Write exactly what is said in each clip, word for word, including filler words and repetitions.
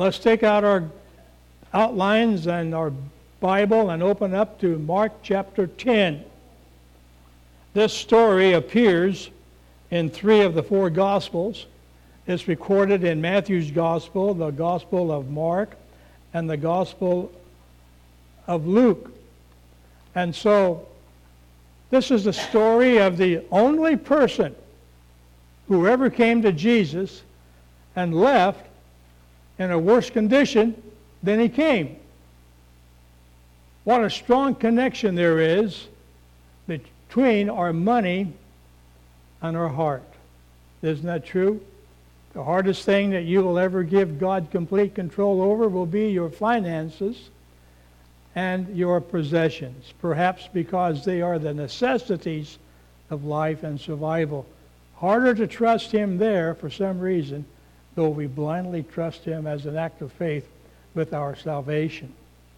Let's take out our outlines and our Bible and open up to Mark chapter ten. This story appears in three of the four Gospels. It's recorded in Matthew's Gospel, the Gospel of Mark, and the Gospel of Luke. And so, this is the story of the only person who ever came to Jesus and left in a worse condition than he came. What a strong connection there is between our money and our heart. Isn't that true? The hardest thing that you will ever give God complete control over will be your finances and your possessions, perhaps because they are the necessities of life and survival. Harder to trust Him there for some reason, though we blindly trust Him as an act of faith with our salvation.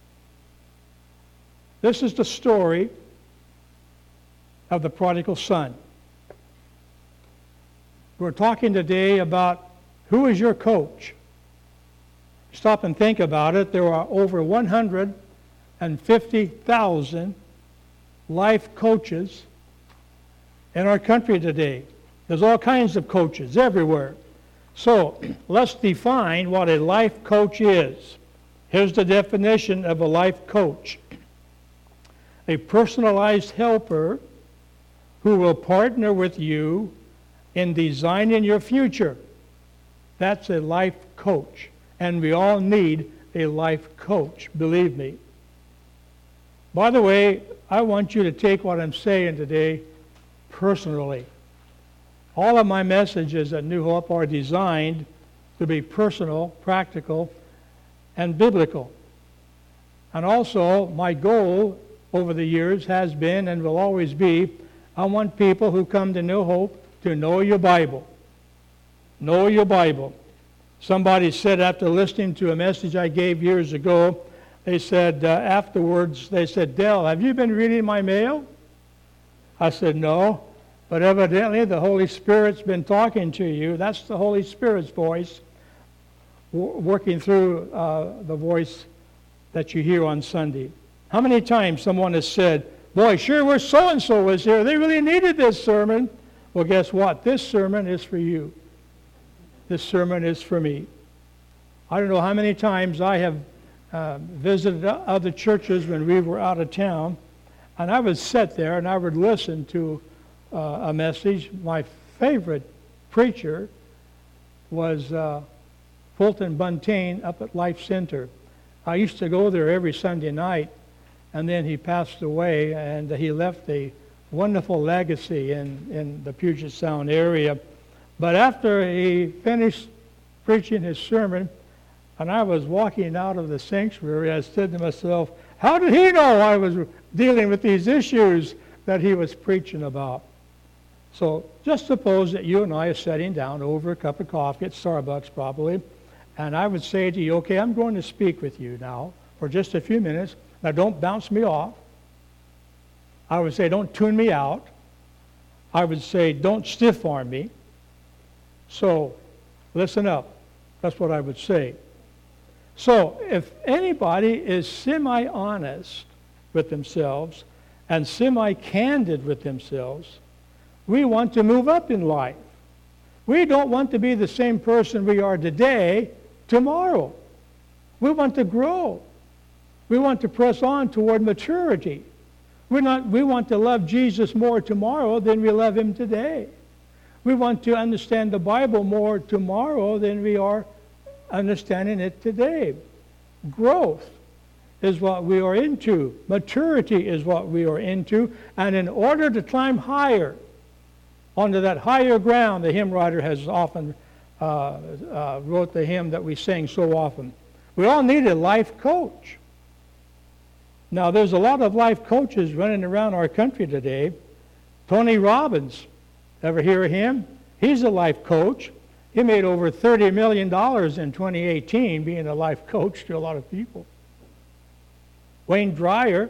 This is the story of the prodigal son. We're talking today about who is your coach. Stop and think about it. There are over one hundred fifty thousand life coaches in our country today. There's all kinds of coaches everywhere. So let's define what a life coach is. Here's the definition of a life coach. A personalized helper who will partner with you in designing your future. That's a life coach. And we all need a life coach, believe me. By the way, I want you to take what I'm saying today personally. All of my messages at New Hope are designed to be personal, practical, and biblical. And also, my goal over the years has been and will always be, I want people who come to New Hope to know your Bible. Know your Bible. Somebody said after listening to a message I gave years ago, they said uh, afterwards, they said, Del, have you been reading my mail? I said, no. But evidently the Holy Spirit's been talking to you. That's the Holy Spirit's voice w- working through uh, the voice that you hear on Sunday. How many times someone has said, boy, sure wish so-and-so was here. They really needed this sermon. Well, guess what? This sermon is for you. This sermon is for me. I don't know how many times I have uh, visited other churches when we were out of town, and I would sit there and I would listen to uh, a message. My favorite preacher was uh, Fulton Buntain up at Life Center. I used to go there every Sunday night, and then he passed away, and he left a wonderful legacy in, in the Puget Sound area. But after he finished preaching his sermon, and I was walking out of the sanctuary, I said to myself, how did he know I was dealing with these issues that he was preaching about? So just suppose that you and I are sitting down over a cup of coffee at Starbucks probably, and I would say to you, okay, I'm going to speak with you now for just a few minutes. Now don't bounce me off. I would say don't tune me out. I would say don't stiff arm me. So listen up. That's what I would say. So if anybody is semi-honest with themselves and semi-candid with themselves, we want to move up in life. We don't want to be the same person we are today, tomorrow. We want to grow. We want to press on toward maturity. We're not, we want to love Jesus more tomorrow than we love Him today. We want to understand the Bible more tomorrow than we are understanding it today. Growth is what we are into. Maturity is what we are into. And in order to climb higher, onto that higher ground, the hymn writer has often uh, uh, wrote the hymn that we sing so often. We all need a life coach. Now, there's a lot of life coaches running around our country today. Tony Robbins, ever hear of him? He's a life coach. He made over thirty million dollars in twenty eighteen being a life coach to a lot of people. Wayne Dyer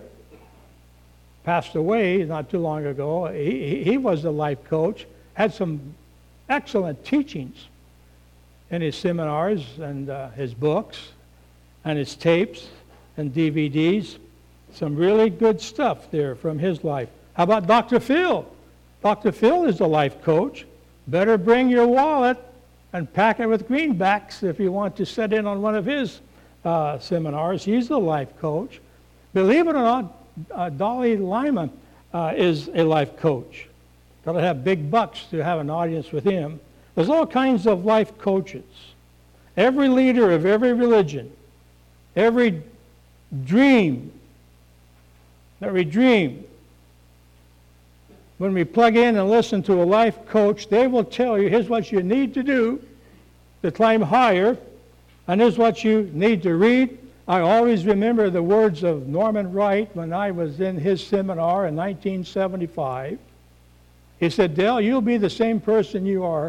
passed away not too long ago. He, he was a life coach, had some excellent teachings. in his seminars and uh, his books and his tapes and D V Ds. Some really good stuff there from his life. How about Doctor Phil? Doctor Phil is a life coach. Better bring your wallet and pack it with greenbacks if you want to sit in on one of his uh, seminars. He's a life coach. Believe it or not, uh, Dalai Lama uh, is a life coach. Got to have big bucks to have an audience with him. There's all kinds of life coaches. Every leader of every religion, every dream that we dream, when we plug in and listen to a life coach, they will tell you, here's what you need to do to climb higher, and here's what you need to read. I always remember the words of Norman Wright when I was in his seminar in nineteen seventy-five. He said, Dale, you'll be the same person you are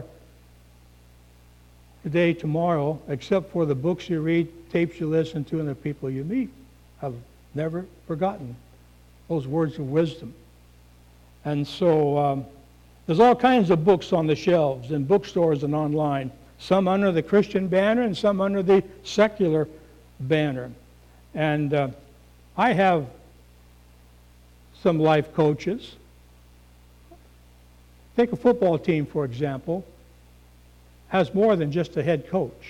today, tomorrow, except for the books you read, tapes you listen to, and the people you meet. I've never forgotten those words of wisdom. And so um, there's all kinds of books on the shelves in bookstores and online, some under the Christian banner and some under the secular banner. And uh, I have some life coaches. Take a football team, for example, has more than just a head coach.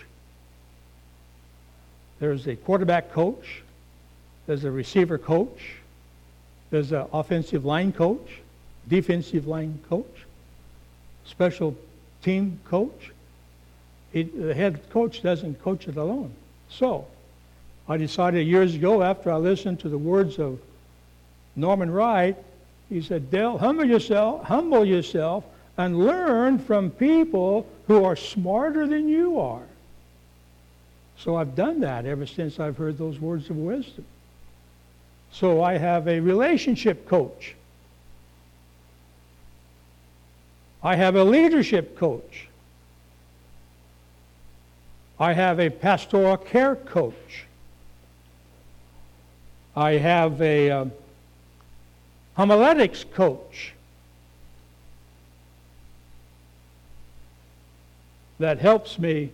There's a quarterback coach, there's a receiver coach, there's an offensive line coach, defensive line coach, special team coach. He, the head coach doesn't coach it alone. So I decided years ago, after I listened to the words of Norman Wright, he said, Dale, humble yourself, humble yourself and learn from people who are smarter than you are. So I've done that ever since I've heard those words of wisdom. So I have a relationship coach. I have a leadership coach. I have a pastoral care coach. I have a um, homiletics coach that helps me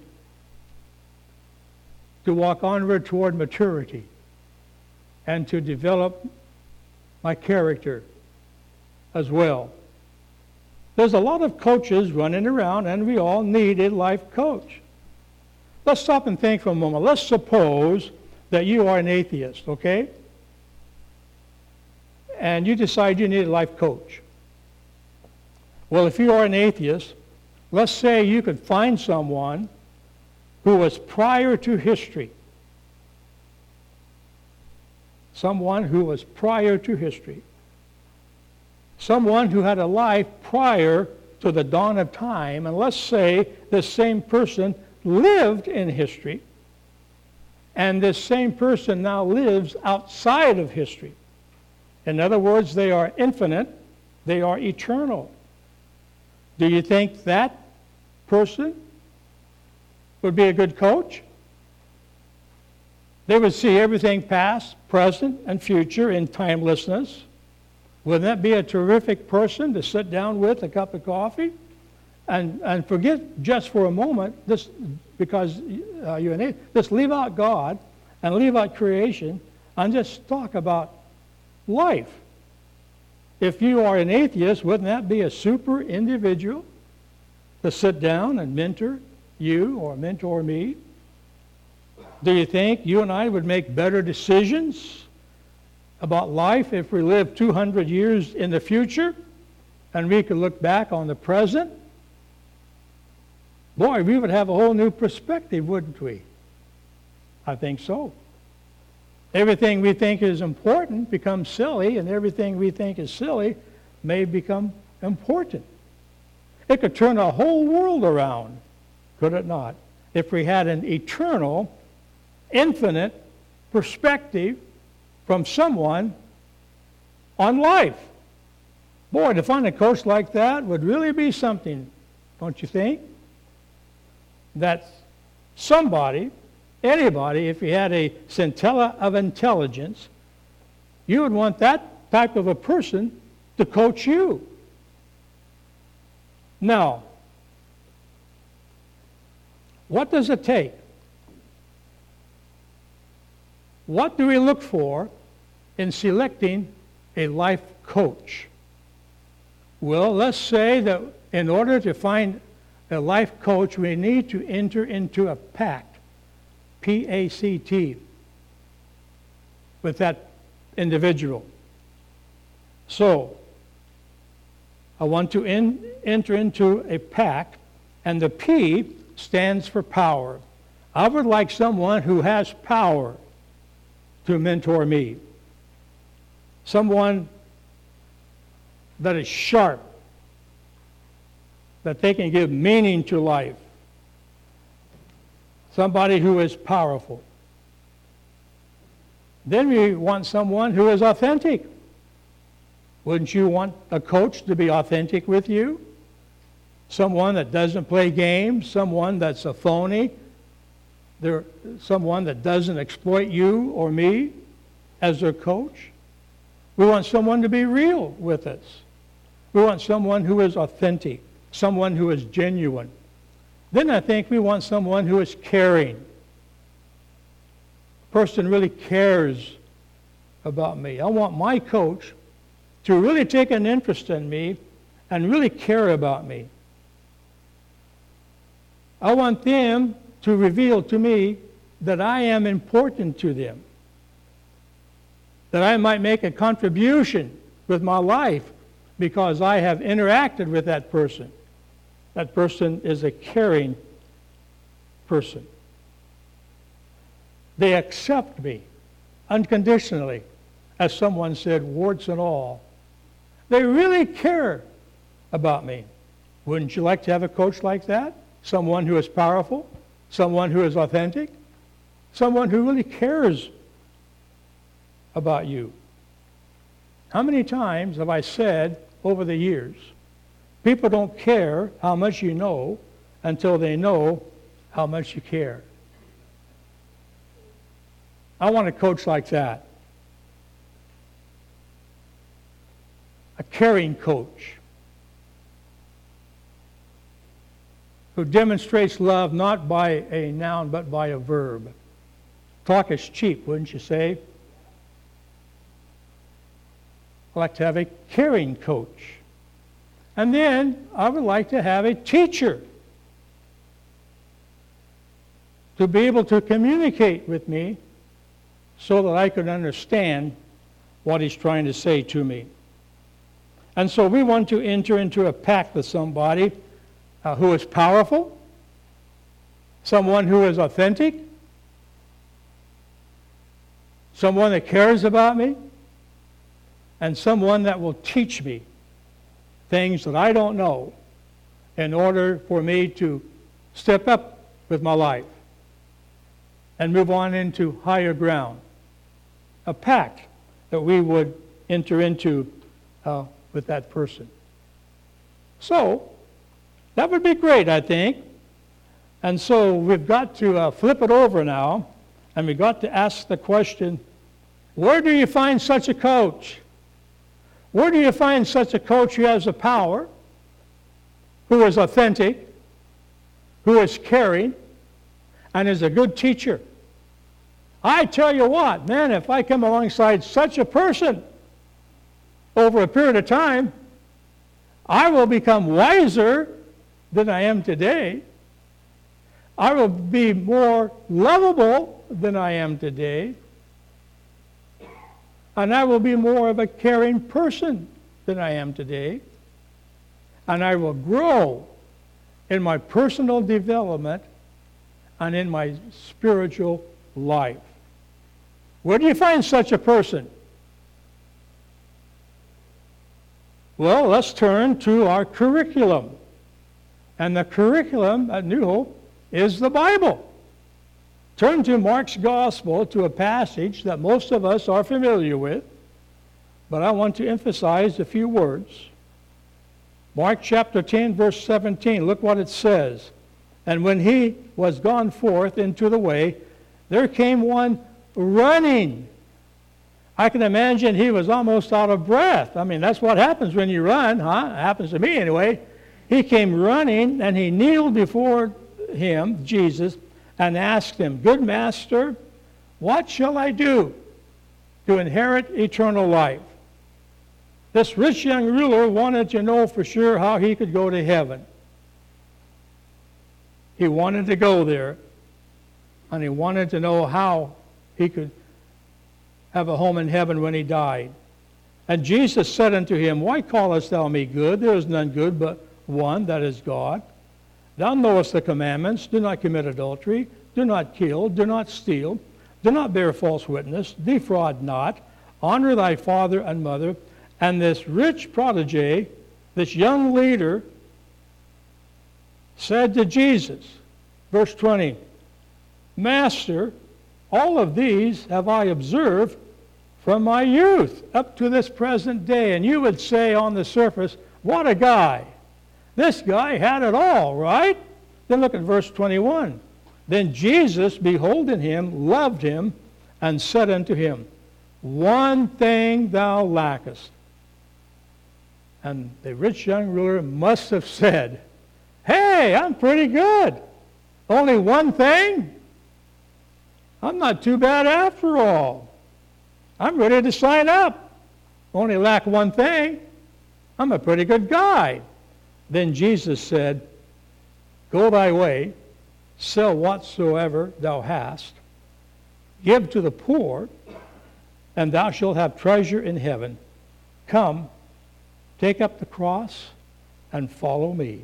to walk onward toward maturity and to develop my character as well. There's a lot of coaches running around, and we all need a life coach. Let's stop and think for a moment. Let's suppose that you are an atheist, okay? And you decide you need a life coach. Well, if you are an atheist, let's say you could find someone who was prior to history. Someone who was prior to history. Someone who had a life prior to the dawn of time. And let's say this same person lived in history, and this same person now lives outside of history. In other words, they are infinite, they are eternal. Do you think that person would be a good coach? They would see everything past, present, and future in timelessness. Wouldn't that be a terrific person to sit down with a cup of coffee and, and forget just for a moment, this, because uh, you're an atheist, just leave out God and leave out creation and just talk about life? If you are an atheist, wouldn't that be a super individual to sit down and mentor you or mentor me? Do you think you and I would make better decisions about life if we lived two hundred years in the future and we could look back on the present? Boy, we would have a whole new perspective, wouldn't we? I think so. Everything we think is important becomes silly, and everything we think is silly may become important. It could turn our whole world around, could it not? If we had an eternal, infinite perspective from someone on life. Boy, to find a coach like that would really be something, don't you think? That somebody, anybody, if you had a scintilla of intelligence, you would want that type of a person to coach you. Now, What does it take? What do we look for in selecting a life coach? Well, let's say that in order to find a life coach, we need to enter into a pact, P A C T, with that individual. So, I want to in, enter into a pact, and the P stands for power. I would like someone who has power to mentor me. Someone that is sharp, that they can give meaning to life. Somebody who is powerful. Then we want someone who is authentic. Wouldn't you want a coach to be authentic with you? Someone that doesn't play games, someone that's a phony, there, someone that doesn't exploit you or me as their coach. We want someone to be real with us. We want someone who is authentic, someone who is genuine. Then I think we want someone who is caring. A person really cares about me. I want my coach to really take an interest in me and really care about me. I want them to reveal to me that I am important to them, that I might make a contribution with my life because I have interacted with that person. That person is a caring person. They accept me unconditionally, as someone said, warts and all. They really care about me. Wouldn't you like to have a coach like that? Someone who is powerful, someone who is authentic, someone who really cares about you. How many times have I said over the years, people don't care how much you know until they know how much you care. I want a coach like that. A caring coach who demonstrates love not by a noun but by a verb. Talk is cheap, wouldn't you say? I'd like to have a caring coach. And then I would like to have a teacher to be able to communicate with me so that I could understand what he's trying to say to me. And so we want to enter into a pact with somebody uh, who is powerful, someone who is authentic, someone that cares about me, and someone that will teach me things that I don't know in order for me to step up with my life and move on into higher ground. A pact that we would enter into uh, with that person. So, that would be great, I think. And so we've got to uh, flip it over now, and we've got to ask the question, where do you find such a coach? Where do you find such a coach who has the power, who is authentic, who is caring, and is a good teacher? I tell you what, man, if I come alongside such a person over a period of time, I will become wiser than I am today. I will be more lovable than I am today. And I will be more of a caring person than I am today. And I will grow in my personal development and in my spiritual life. Where do you find such a person? Well, let's turn to our curriculum. And the curriculum at New Hope is the Bible. Turn to Mark's Gospel, to a passage that most of us are familiar with, but I want to emphasize a few words. Mark chapter ten, verse seventeen, look what it says. And when he was gone forth into the way, there came one running. I can imagine he was almost out of breath. I mean, that's what happens when you run, huh? It happens to me anyway. He came running, and he kneeled before him, Jesus, and asked him, "Good master, what shall I do to inherit eternal life?" This rich young ruler wanted to know for sure how he could go to heaven. He wanted to go there, and he wanted to know how he could have a home in heaven when he died. And Jesus said unto him, "Why callest thou me good? There is none good but one, that is God. Thou knowest the commandments: do not commit adultery, do not kill, do not steal, do not bear false witness, defraud not, honor thy father and mother." And this rich protege, this young leader, said to Jesus, verse twenty, "Master, all of these have I observed from my youth up to this present day." And you would say on the surface, what a guy. This guy had it all, right? Then look at verse twenty-one. "Then Jesus, beholding him, loved him, and said unto him, One thing thou lackest." And the rich young ruler must have said, "Hey, I'm pretty good. Only one thing? I'm not too bad after all. I'm ready to sign up. Only lack one thing. I'm a pretty good guy." Then Jesus said, "Go thy way, sell whatsoever thou hast, give to the poor, and thou shalt have treasure in heaven. Come, take up the cross, and follow me."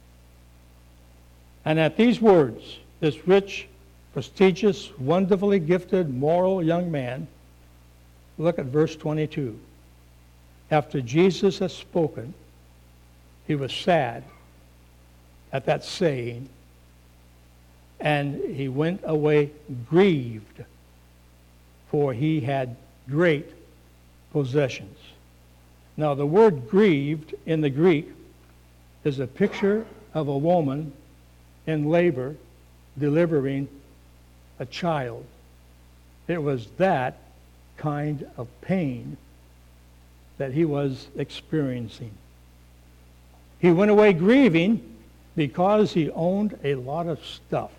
And at these words, this rich, prestigious, wonderfully gifted, moral young man, look at verse twenty-two. After Jesus had spoken, he was sad at that saying, and he went away grieved, for he had great possessions. Now, the word grieved in the Greek is a picture of a woman in labor delivering a child. It was that kind of pain that he was experiencing. He went away grieving because he owned a lot of stuff.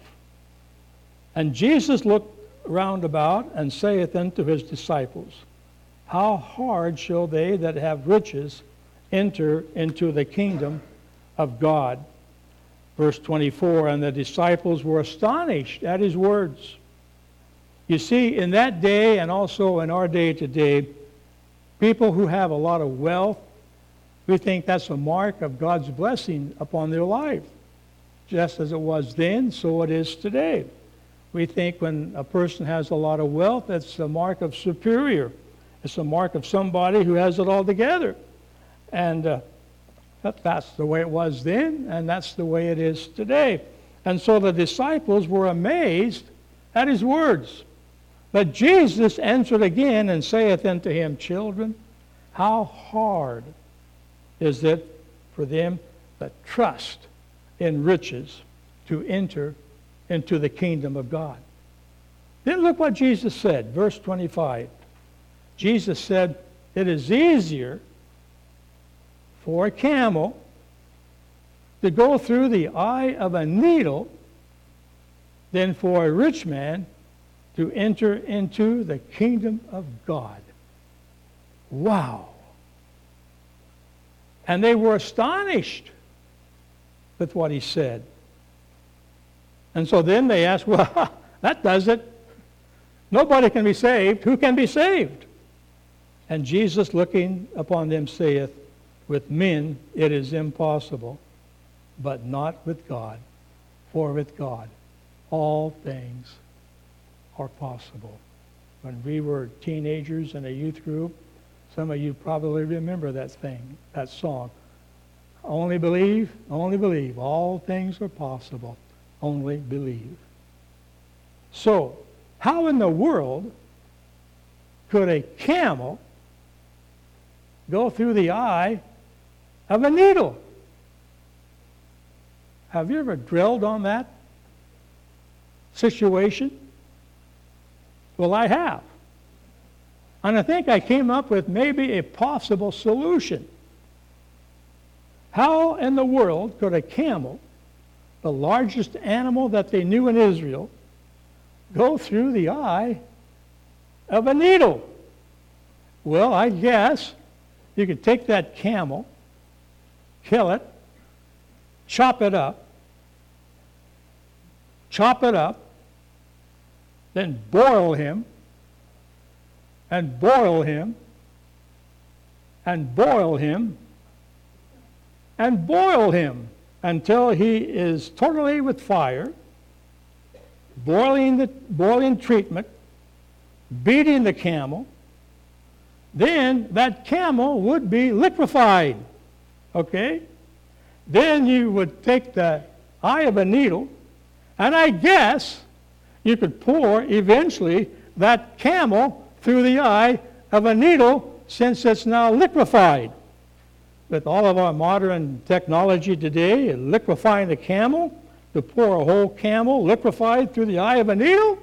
And Jesus looked round about and saith unto his disciples, "How hard shall they that have riches enter into the kingdom of God?" Verse twenty-four, "And the disciples were astonished at his words." You see, in that day and also in our day today, people who have a lot of wealth, we think that's a mark of God's blessing upon their life. Just as it was then, so it is today. We think when a person has a lot of wealth, it's a mark of superior. It's a mark of somebody who has it all together. And uh, that, that's the way it was then, and that's the way it is today. And so the disciples were amazed at his words. But Jesus answered again and saith unto him, "Children, how hard is it for them that trust in riches to enter into the kingdom of God." Then look what Jesus said, verse twenty-five. Jesus said, "It is easier for a camel to go through the eye of a needle than for a rich man to enter into the kingdom of God." Wow. And they were astonished with what he said. And so then they asked, "Well, that does it. Nobody can be saved. Who can be saved?" And Jesus, looking upon them, saith, "With men it is impossible, but not with God. For with God all things are possible." When we were teenagers in a youth group, some of you probably remember that thing, that song. Only believe, only believe. All things are possible. Only believe. So, how in the world could a camel go through the eye of a needle? Have you ever drilled on that situation? Well, I have. And I think I came up with maybe a possible solution. How in the world could a camel the largest animal that they knew in Israel, go through the eye of a needle? Well, I guess you could take that camel, kill it, chop it up, chop it up, then boil him, and boil him, and boil him, and boil him until he is totally with fire, boiling the boiling treatment, beating the camel. Then that camel would be liquefied. Okay? Then you would take the eye of a needle, and I guess you could pour eventually that camel through the eye of a needle, since it's now liquefied. With all of our modern technology today, liquefying the camel, to pour a whole camel liquefied through the eye of a needle?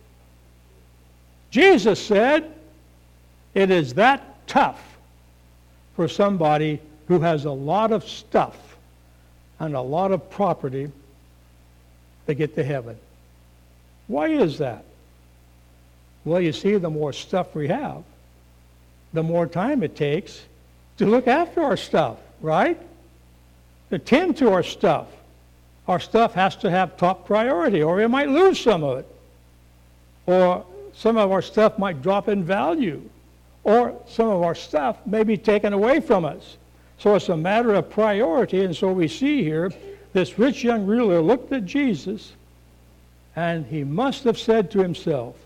Jesus said it is that tough for somebody who has a lot of stuff and a lot of property to get to heaven. Why is that? Well, you see, the more stuff we have, the more time it takes to look after our stuff, right? To tend to our stuff. Our stuff has to have top priority, or we might lose some of it. Or some of our stuff might drop in value. Or some of our stuff may be taken away from us. So it's a matter of priority, and so we see here, this rich young ruler looked at Jesus, and he must have said to himself,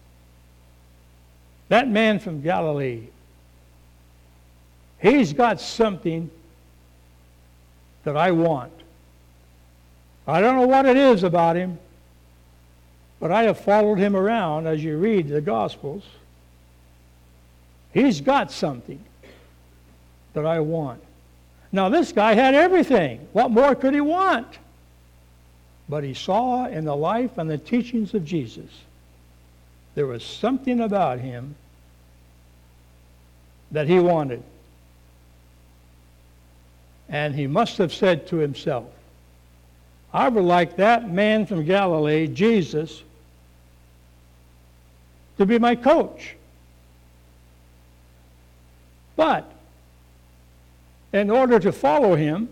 that man from Galilee, he's got something that I want. I don't know what it is about him, but I have followed him around as you read the Gospels. He's got something that I want. Now, this guy had everything. What more could he want? But he saw in the life and the teachings of Jesus, there was something about him that he wanted. And he must have said to himself, I would like that man from Galilee, Jesus, to be my coach. But in order to follow him,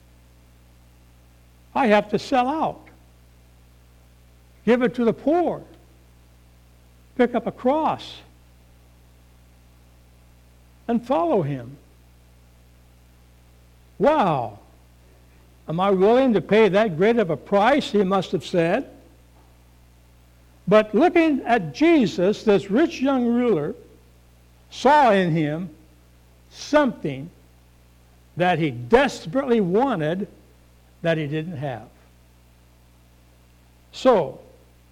I have to sell out, give it to the poor, pick up a cross, and follow him. Wow! Am I willing to pay that great of a price? He must have said. But looking at Jesus, this rich young ruler saw in him something that he desperately wanted that he didn't have. So,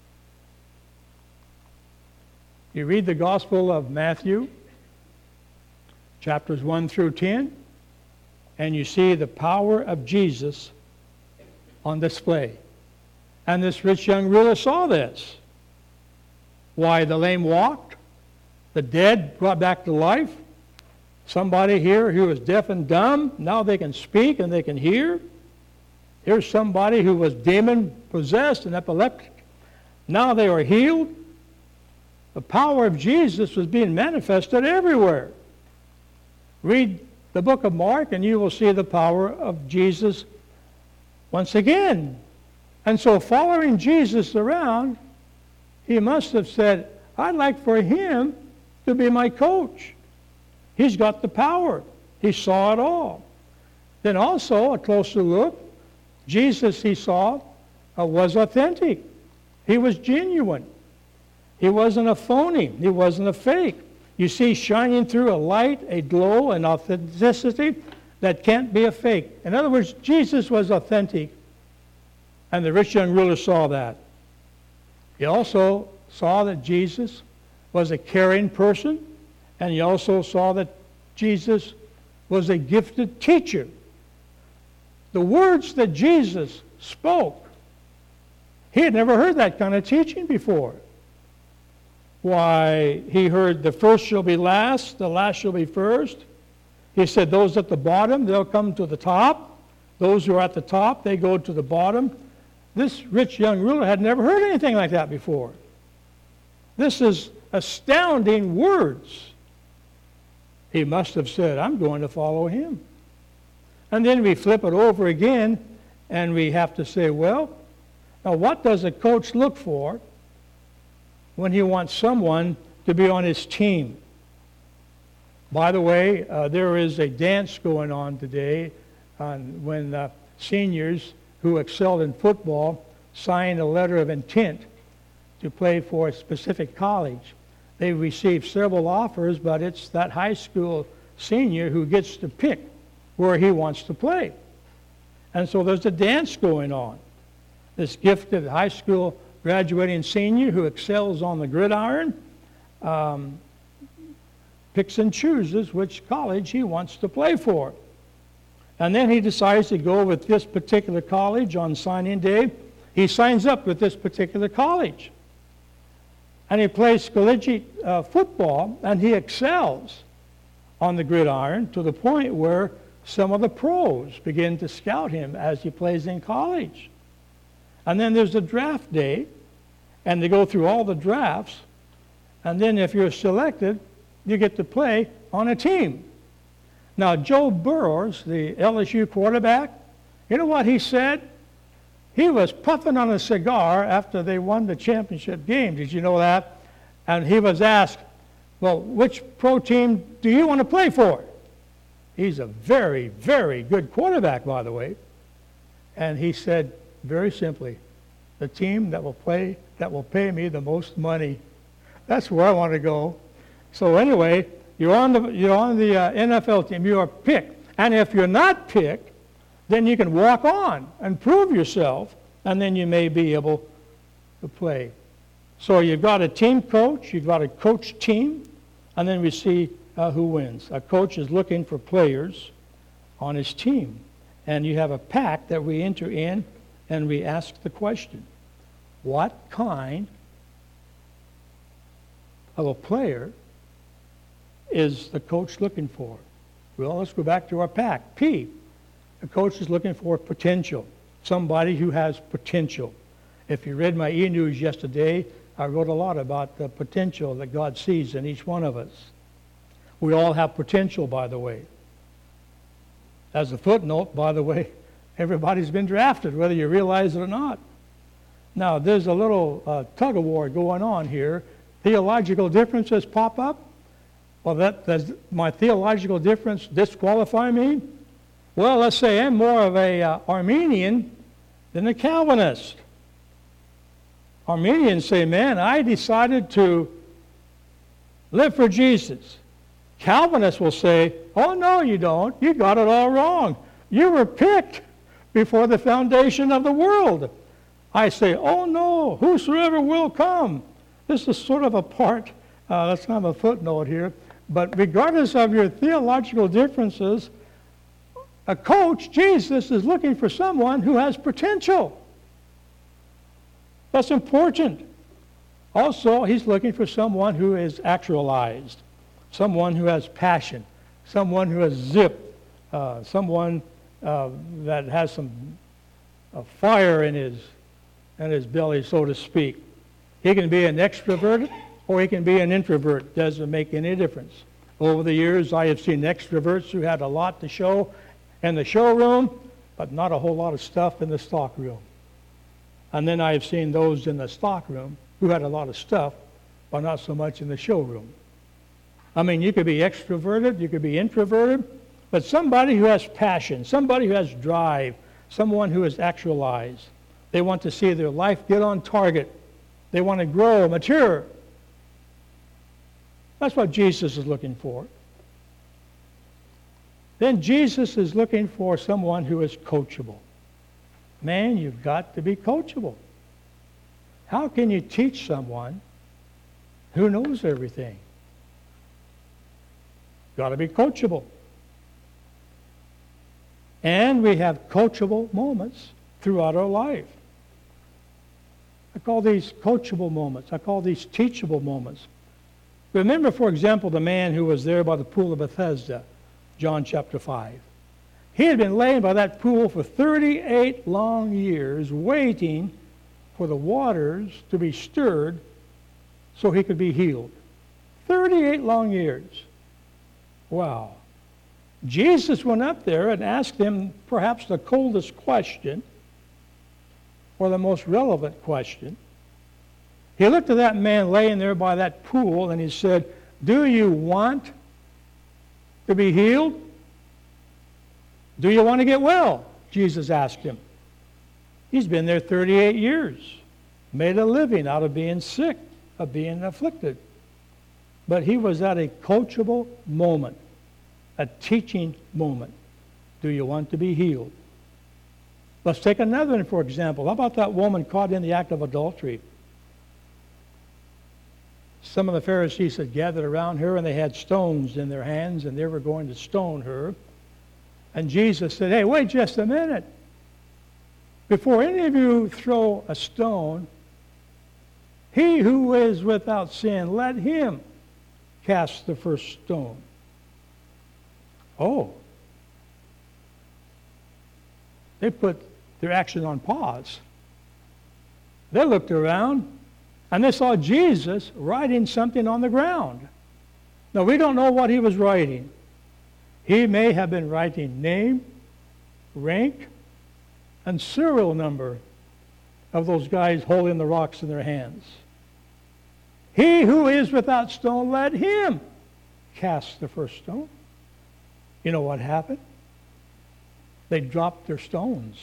you read the Gospel of Matthew, chapters one through ten, and you see the power of Jesus on display. And this rich young ruler saw this. Why, the lame walked, the dead brought back to life, somebody here who was deaf and dumb, now they can speak and they can hear. Here's somebody who was demon-possessed and epileptic. Now they are healed. The power of Jesus was being manifested everywhere. Read the book of Mark and you will see the power of Jesus once again. And so following Jesus around, he must have said, I'd like for him to be my coach. He's got the power. He saw it all. Then also, a closer look, Jesus, he saw, uh, was authentic. He was genuine. He wasn't a phony. He wasn't a fake. You see shining through a light, a glow, an authenticity that can't be a fake. In other words, Jesus was authentic, and the rich young ruler saw that. He also saw that Jesus was a caring person, and he also saw that Jesus was a gifted teacher. The words that Jesus spoke, he had never heard that kind of teaching before. Why, he heard the first shall be last, the last shall be first. He said those at the bottom, they'll come to the top. Those who are at the top, they go to the bottom. This rich young ruler had never heard anything like that before. This is astounding words. He must have said, I'm going to follow him. And then we flip it over again, and we have to say, well, now what does a coach look for when he wants someone to be on his team? By the way, uh, there is a dance going on today on when uh, seniors who excelled in football sign a letter of intent to play for a specific college. They received several offers, but it's that high school senior who gets to pick where he wants to play. And so there's a dance going on. This gifted high school graduating senior who excels on the gridiron um, picks and chooses which college he wants to play for. And then he decides to go with this particular college on signing day. He signs up with this particular college. And he plays collegiate uh, football, and he excels on the gridiron to the point where some of the pros begin to scout him as he plays in college. And then there's a draft day, and they go through all the drafts, and then if you're selected, you get to play on a team. Now, Joe Burrows, the L S U quarterback, you know what he said? He was puffing on a cigar after they won the championship game. Did you know that? And he was asked, well, which pro team do you want to play for? He's a very, very good quarterback, by the way. And he said, very simply, the team that will play, that will pay me the most money. That's where I want to go. So anyway, you're on the, you're on the uh, N F L team. You are picked. And if you're not picked, then you can walk on and prove yourself, and then you may be able to play. So you've got a team coach, you've got a coach team, and then we see uh, who wins. A coach is looking for players on his team. And you have a pack that we enter in, and we ask the question, what kind of a player is the coach looking for? Well, let's go back to our pack. P. The coach is looking for potential, somebody who has potential. If you read my e-news yesterday, I wrote a lot about the potential that God sees in each one of us. We all have potential, by the way. As a footnote, by the way, everybody's been drafted, whether you realize it or not. Now, there's a little uh, tug-of-war going on here. Theological differences pop up. Well, that, does my theological difference disqualify me? Well, let's say I'm more of a uh, Arminian than a Calvinist. Arminians say, man, I decided to live for Jesus. Calvinists will say, oh, no, you don't. You got it all wrong. You were picked before the foundation of the world. I say, oh, no, whosoever will come. This is sort of a part, uh, let's have a footnote here, but regardless of your theological differences, a coach, Jesus, is looking for someone who has potential. That's important. Also, he's looking for someone who is actualized, someone who has passion, someone who has zip, uh, someone uh, that has some uh, fire in his, in his belly, so to speak. He can be an extrovert or he can be an introvert. Doesn't make any difference. Over the years, I have seen extroverts who had a lot to show in the showroom, but not a whole lot of stuff in the stockroom. And then I have seen those in the stockroom who had a lot of stuff, but not so much in the showroom. I mean, you could be extroverted, you could be introverted, but somebody who has passion, somebody who has drive, someone who is actualized. They want to see their life get on target. They want to grow, mature. That's what Jesus is looking for. Then Jesus is looking for someone who is coachable. Man, you've got to be coachable. How can you teach someone who knows everything? Got to be coachable. And we have coachable moments throughout our life. I call these coachable moments. I call these teachable moments. Remember, for example, the man who was there by the pool of Bethesda, John chapter five. He had been laying by that pool for thirty-eight long years, waiting for the waters to be stirred so he could be healed. thirty-eight long years. Wow. Jesus went up there and asked him perhaps the coldest question, or the most relevant question. He looked at that man laying there by that pool and he said, "Do you want to be healed? Do you want to get well?" Jesus asked him. He's been there thirty-eight years, made a living out of being sick, of being afflicted. But he was at a coachable moment, a teaching moment. Do you want to be healed? Let's take another one, for example. How about that woman caught in the act of adultery? Some of the Pharisees had gathered around her, and they had stones in their hands, and they were going to stone her. And Jesus said, "Hey, wait just a minute. Before any of you throw a stone, he who is without sin, let him cast the first stone." Oh. They put their action on pause. They looked around, and they saw Jesus writing something on the ground. Now, we don't know what he was writing. He may have been writing name, rank, and serial number of those guys holding the rocks in their hands. He who is without stone, let him cast the first stone. You know what happened? They dropped their stones.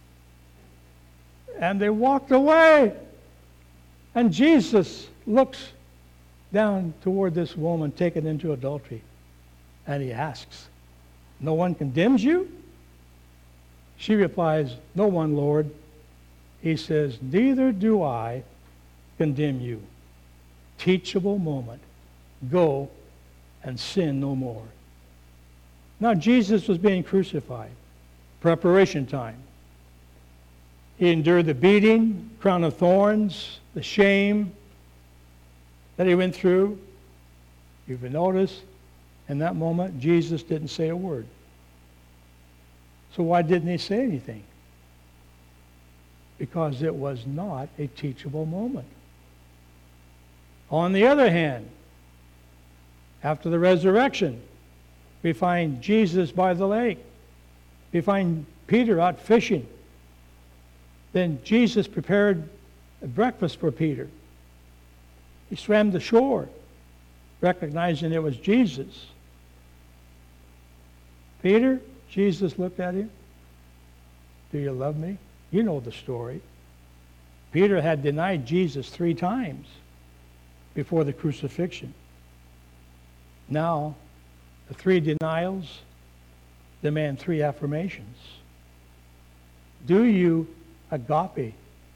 And they walked away. And Jesus looks down toward this woman taken into adultery. And he asks, "No one condemns you?" She replies, "No one, Lord." He says, "Neither do I condemn you." Teachable moment. Go and sin no more. Now, Jesus was being crucified. Preparation time. He endured the beating, crown of thorns, the shame that he went through. You've noticed, in that moment, Jesus didn't say a word. So why didn't he say anything? Because it was not a teachable moment. On the other hand, after the resurrection, we find Jesus by the lake. We find Peter out fishing. Then Jesus prepared a breakfast for Peter. He swam the shore, recognizing it was Jesus. "Peter," Jesus looked at him, "do you love me?" You know the story. Peter had denied Jesus three times before the crucifixion. Now, the three denials demand three affirmations. Do you agape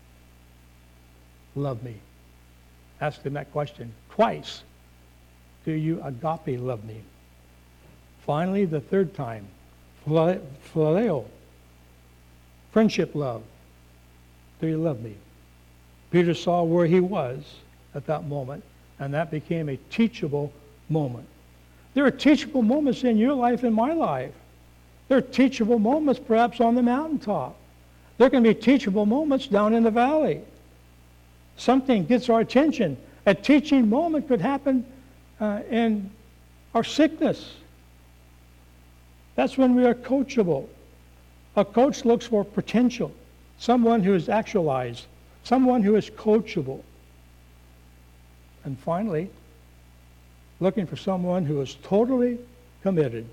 love me? Ask him that question twice. Do you agape love me? Finally, the third time, phileo, friendship love. Do you love me? Peter saw where he was at that moment, and that became a teachable moment. There are teachable moments in your life and my life. There are teachable moments perhaps on the mountaintop. There can be teachable moments down in the valley. Something gets our attention. A teaching moment could happen uh, in our sickness. That's when we are coachable. A coach looks for potential, someone who is actualized, someone who is coachable. And finally, looking for someone who is totally committed.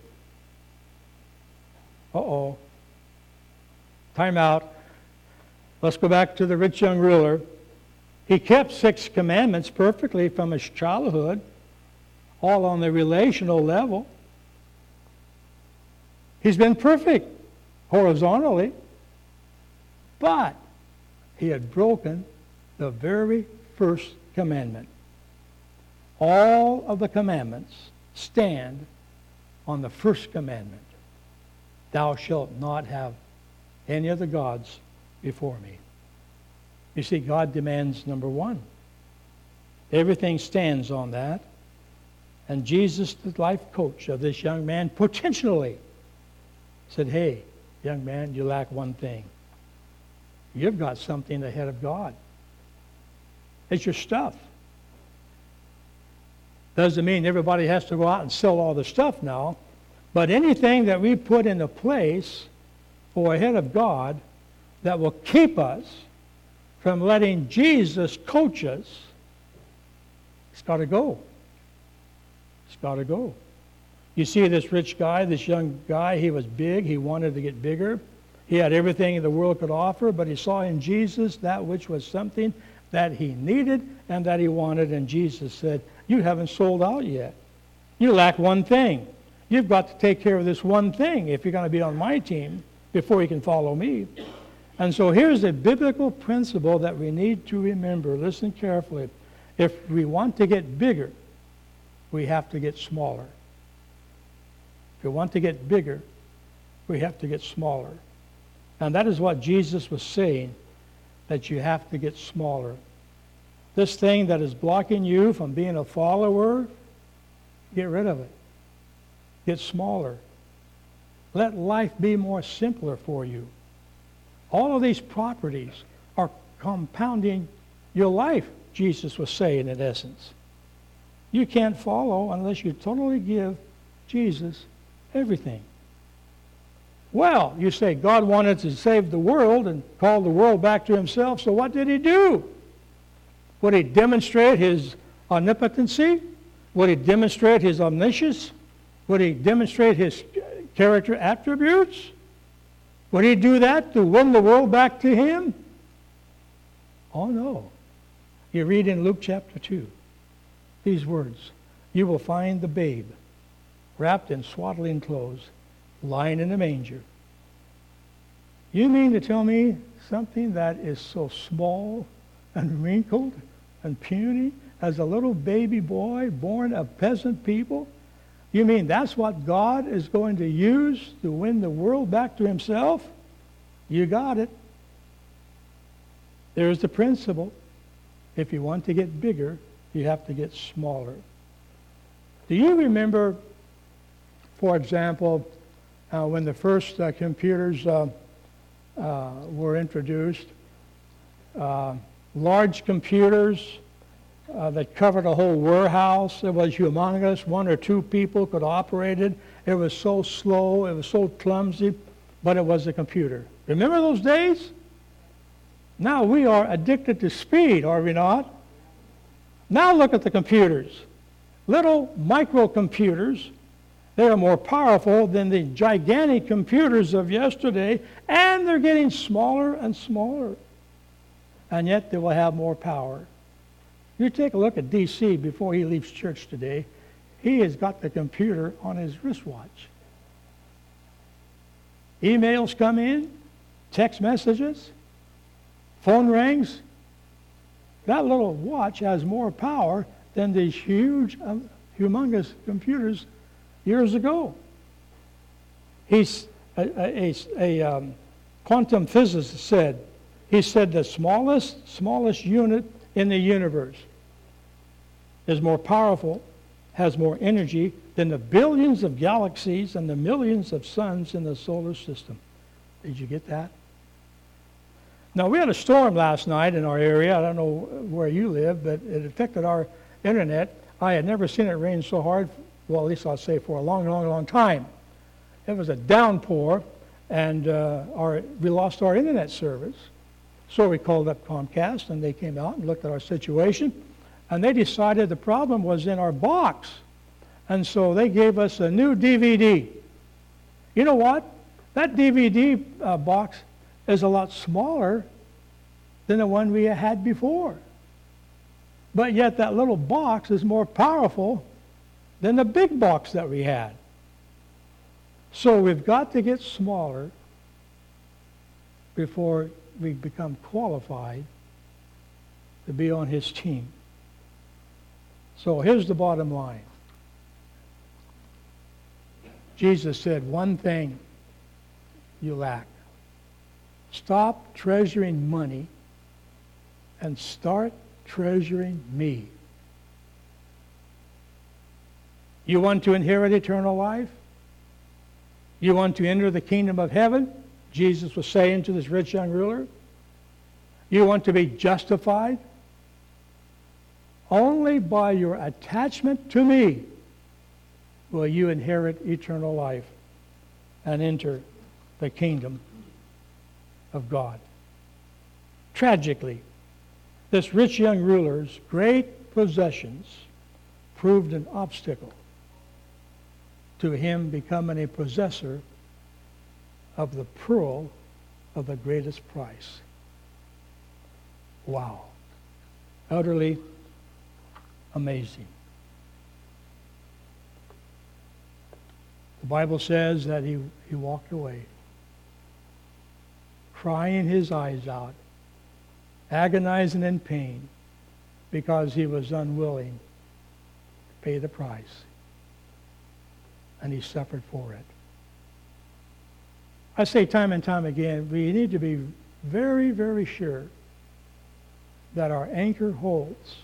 Uh-oh. Time out. Let's go back to the rich young ruler. He kept six commandments perfectly from his childhood, all on the relational level. He's been perfect horizontally, but he had broken the very first commandment. All of the commandments stand on the first commandment. Thou shalt not have any other gods before me. You see, God demands number one. Everything stands on that. And Jesus, the life coach of this young man, potentially said, hey, young man, you lack one thing. You've got something ahead of God. It's your stuff. Doesn't mean everybody has to go out and sell all the stuff now, but anything that we put into place for ahead of God that will keep us from letting Jesus coach us, it's got to go. It's got to go. You see this rich guy, this young guy, he was big. He wanted to get bigger. He had everything the world could offer, but he saw in Jesus that which was something that he needed and that he wanted. And Jesus said, you haven't sold out yet. You lack one thing. You've got to take care of this one thing if you're going to be on my team before you can follow me. And so here's a biblical principle that we need to remember. Listen carefully. If we want to get bigger, we have to get smaller. If we want to get bigger, we have to get smaller. And that is what Jesus was saying, that you have to get smaller. This thing that is blocking you from being a follower, get rid of it. Get smaller. Let life be more simpler for you. All of these properties are compounding your life, Jesus was saying in essence. You can't follow unless you totally give Jesus everything. Well, you say God wanted to save the world and call the world back to himself, so what did he do? Would he demonstrate his omnipotency? Would he demonstrate his omniscience? Would he demonstrate his character attributes? Would he do that to win the world back to him? Oh, no. You read in Luke chapter two these words. You will find the babe wrapped in swaddling clothes, lying in a manger. You mean to tell me something that is so small and wrinkled and puny as a little baby boy born of peasant people? You mean that's what God is going to use to win the world back to himself? You got it. There's the principle. If you want to get bigger, you have to get smaller. Do you remember, for example, uh, when the first uh, computers uh, uh, were introduced, uh, large computers uh, that covered a whole warehouse? It was humongous. One or two people could operate it. It was so slow. It was so clumsy, but it was a computer. Remember those days? Now we are addicted to speed, are we not? Now look at the computers. Little microcomputers. They are more powerful than the gigantic computers of yesterday, and they're getting smaller and smaller. And yet they will have more power. You take a look at D C before he leaves church today. He has got the computer on his wristwatch. Emails come in, text messages, phone rings. That little watch has more power than these huge, um, humongous computers years ago. He's a, a, a, a um, quantum physicist said, he said the smallest, smallest unit in the universe is more powerful, has more energy than the billions of galaxies and the millions of suns in the solar system. Did you get that? Now, we had a storm last night in our area. I don't know where you live, but it affected our internet. I had never seen it rain so hard, well, at least I'll say for a long, long, long time. It was a downpour, and uh, our, we lost our internet service. So we called up Comcast, and they came out and looked at our situation, and they decided the problem was in our box. And so they gave us a new D V D. You know what? That D V D uh, box is a lot smaller than the one we had before. But yet that little box is more powerful than the big box that we had. So we've got to get smaller before we become qualified to be on his team. So here's the bottom line. Jesus said, one thing you lack. Stop treasuring money and start treasuring me. You want to inherit eternal life? You want to enter the kingdom of heaven? Jesus was saying to this rich young ruler. You want to be justified? Only by your attachment to me will you inherit eternal life and enter the kingdom of God. Tragically, this rich young ruler's great possessions proved an obstacle to him becoming a possessor of the pearl of the greatest price. Wow. Utterly amazing. The Bible says that he, he walked away, crying his eyes out, agonizing in pain, because he was unwilling to pay the price. And he suffered for it. I say time and time again, we need to be very, very sure that our anchor holds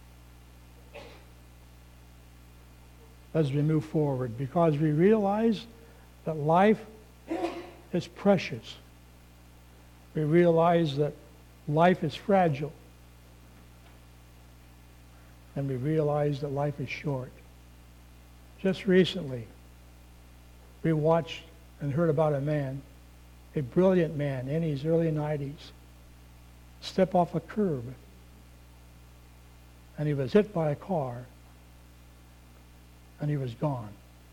as we move forward, because we realize that life is precious. We realize that life is fragile. And we realize that life is short. Just recently, we watched and heard about a man, a brilliant man in his early nineties, step off a curb, and he was hit by a car, and he was gone.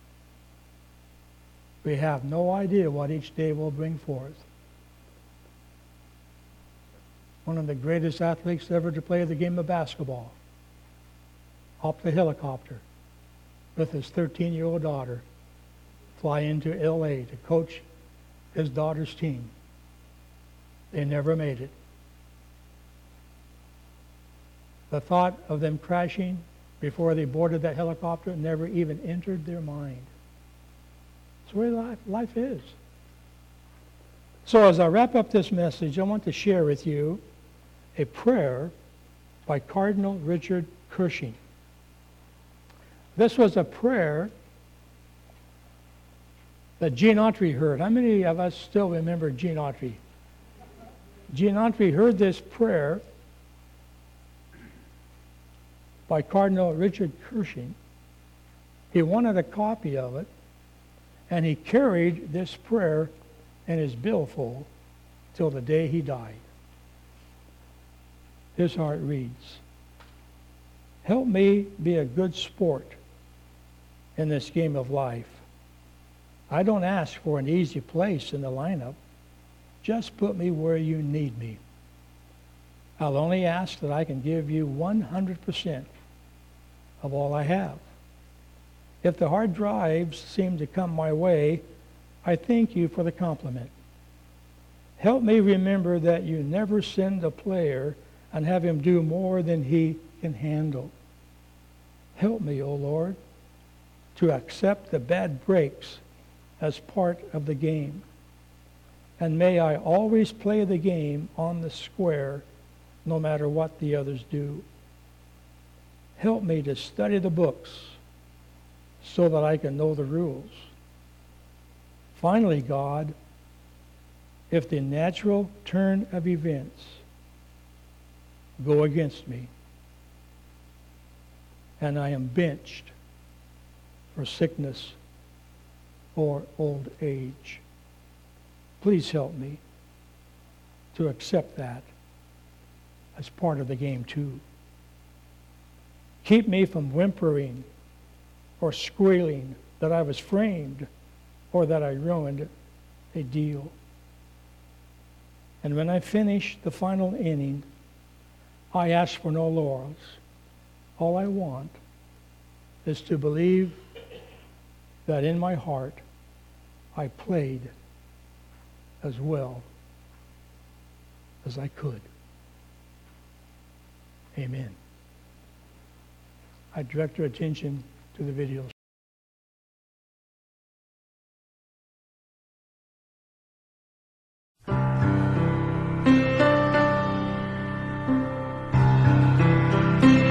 We have no idea what each day will bring forth. One of the greatest athletes ever to play the game of basketball, hopped a helicopter with his thirteen-year-old daughter, fly into L A to coach his daughter's team. They never made it. The thought of them crashing before they boarded that helicopter never even entered their mind. It's the way life, life is. So as I wrap up this message, I want to share with you a prayer by Cardinal Richard Cushing. This was a prayer that Gene Autry heard. How many of us still remember Gene Autry? Gene Autry heard this prayer by Cardinal Richard Cushing. He wanted a copy of it, and he carried this prayer in his billfold till the day he died. Here's how it reads. Help me be a good sport in this game of life. I don't ask for an easy place in the lineup. Just put me where you need me. I'll only ask that I can give you one hundred percent of all I have. If the hard drives seem to come my way, I thank you for the compliment. Help me remember that you never send a player and have him do more than he can handle. Help me, O Lord, to accept the bad breaks as part of the game. And may I always play the game on the square, no matter what the others do. Help me to study the books so that I can know the rules. Finally, God, if the natural turn of events go against me, and I am benched for sickness or old age, please help me to accept that as part of the game too. Keep me from whimpering or squealing that I was framed or that I ruined a deal. And when I finish the final inning, I ask for no laurels. All I want is to believe that in my heart I played as well as I could. Amen. I direct your attention to the videos.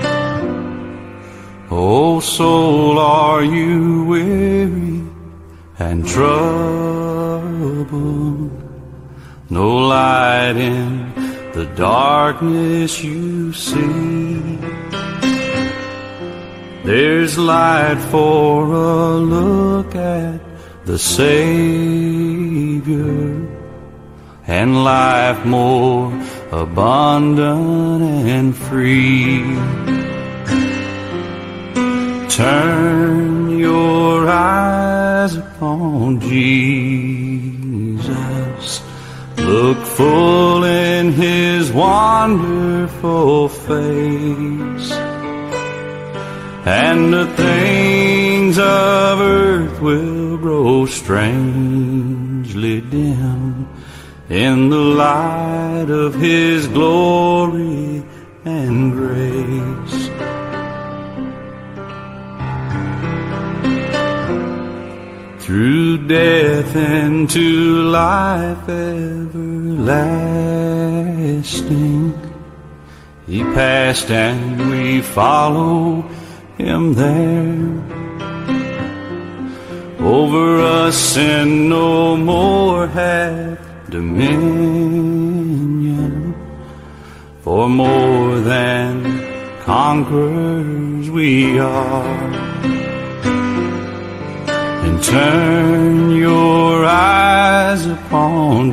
Oh, soul, are you weary and trouble. No light in the darkness you see. There's light for a look at the Savior, and life more abundant and free. Turn your eyes upon Jesus. Look full in His wonderful face, and the things of earth will grow strangely dim in the light of His glory and grace. Through death into life everlasting, He passed and we follow Him there. Over us sin no more hath dominion, for more than conquerors we are. And turn your eyes upon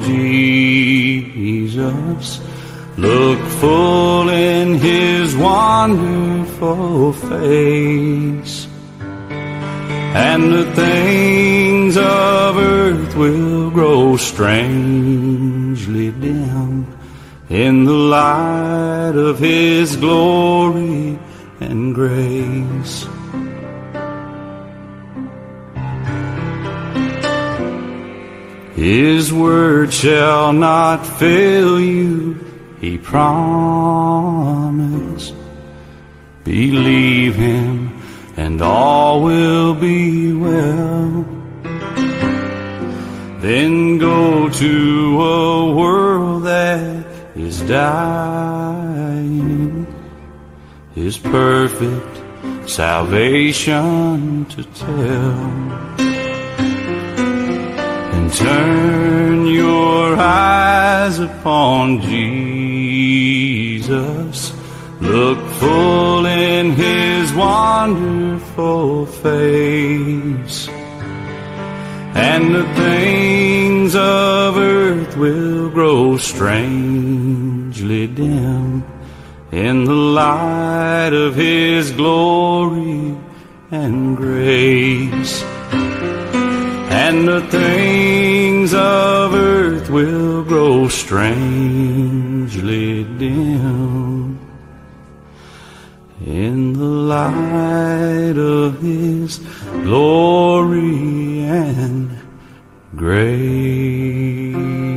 Jesus. Look full in His wonderful face, and the things of earth will grow strangely dim in the light of His glory and grace. His word shall not fail you, He promised. Believe Him and all will be well. Then go to a world that is dying, His perfect salvation to tell. And turn your eyes upon Jesus. Look full in His wonderful face, and the things of earth will grow strangely dim in the light of His glory and grace. And the things of earth will grow strangely dim in the light of His glory and grace.